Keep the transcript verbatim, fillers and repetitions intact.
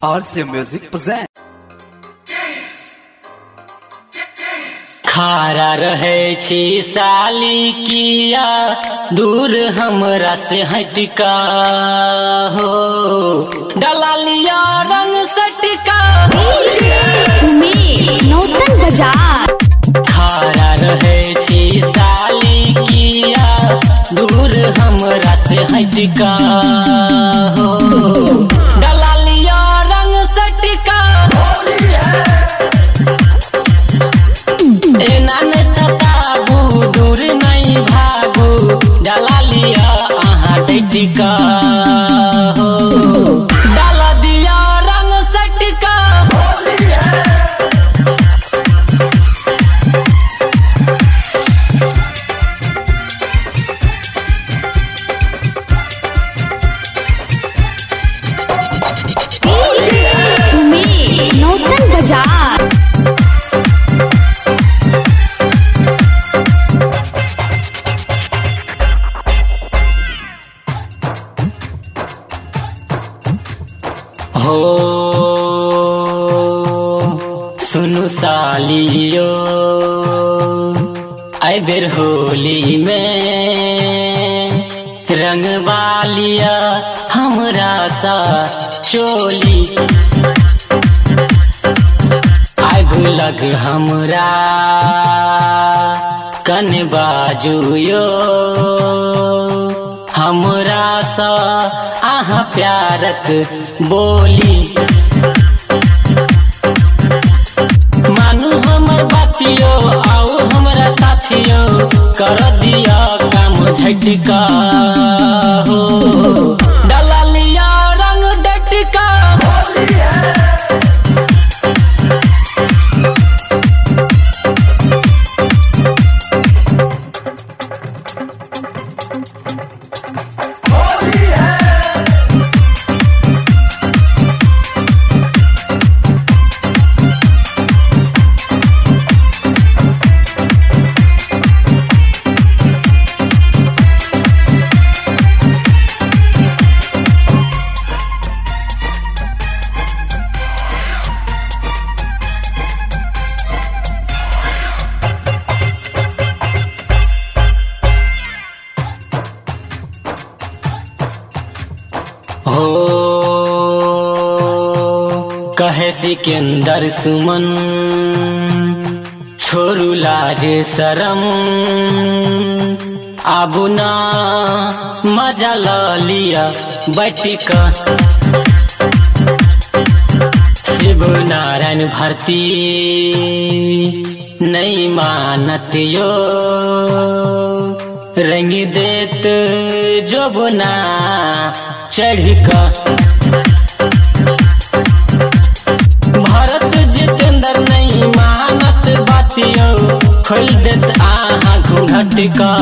R C Music present. खारा रहे छी साली किया दूर हमरा से हटका हो डाला लिया रंग सटका नौतन बाजार। खारा रहे छी साली किया दूर हमरा से हटका हो डाला लिया रंग सटका एना ने सताबू दूर नहीं भागू डाला लिया आहा डटिका हो डाला दिया रंग सटका नौतन बाजार। हो सुनु सालियो आई बेर होली में रंग वालिया हमरा सा चोली आई भूलग हमरा कन बाजुयो हमरा सा आहा प्यारक बोली मानू हमर बातियो आओ हमरा साथियो कर दिया काम झटका हो डाला लिया रंग डटका हो कहे सिकंदर सुमन छोरू लाज शरम आबू ना मजा ला लिया बैठका शिव नारायण भारती नहीं मानत यो रंग देत जोबना चढ़का भारत जितेंद्र नहीं मानत बातियो खोल देत आहा घूंघट का